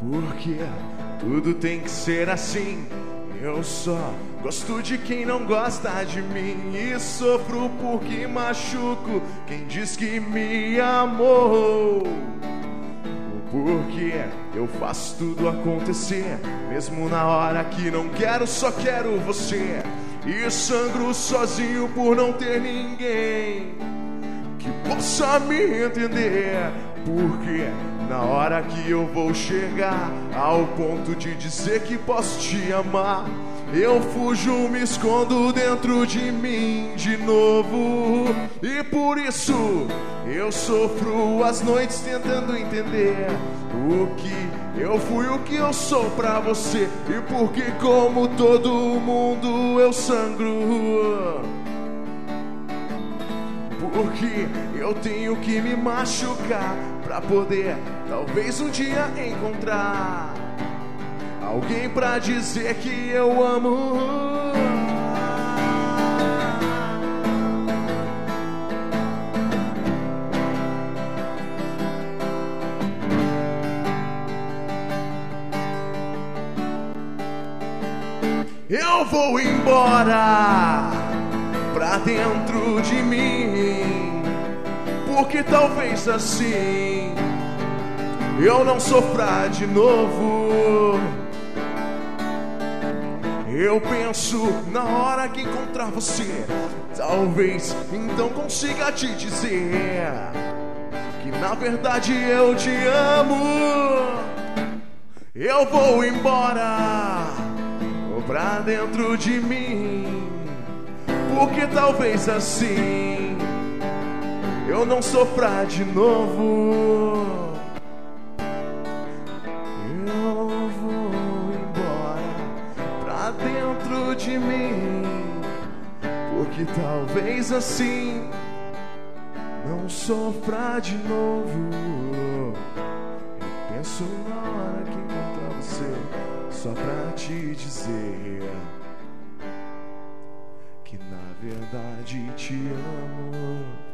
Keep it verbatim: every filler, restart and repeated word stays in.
Porque tudo tem que ser assim. Eu só gosto de quem não gosta de mim, e sofro porque machuco quem diz que me amou. Porque eu faço tudo acontecer, mesmo na hora que não quero, só quero você. E sangro sozinho por não ter ninguém que possa me entender. Porque na hora que eu vou chegar ao ponto de dizer que posso te amar, eu fujo, me escondo dentro de mim de novo. E por isso eu sofro as noites tentando entender o que eu fui, o que eu sou pra você. E porque como todo mundo eu sangro, porque eu tenho que me machucar pra poder talvez um dia encontrar alguém pra dizer que eu amo. Eu vou embora pra dentro de mim, porque talvez assim eu não sofra de novo. Eu penso na hora que encontrar você, talvez então consiga te dizer que na verdade eu te amo. Eu vou embora pra dentro de mim, porque talvez assim eu não sofra de novo. Eu vou embora pra dentro de mim, porque talvez assim não sofra de novo. Eu penso na hora que encontrar você, só pra te dizer que na verdade te amo.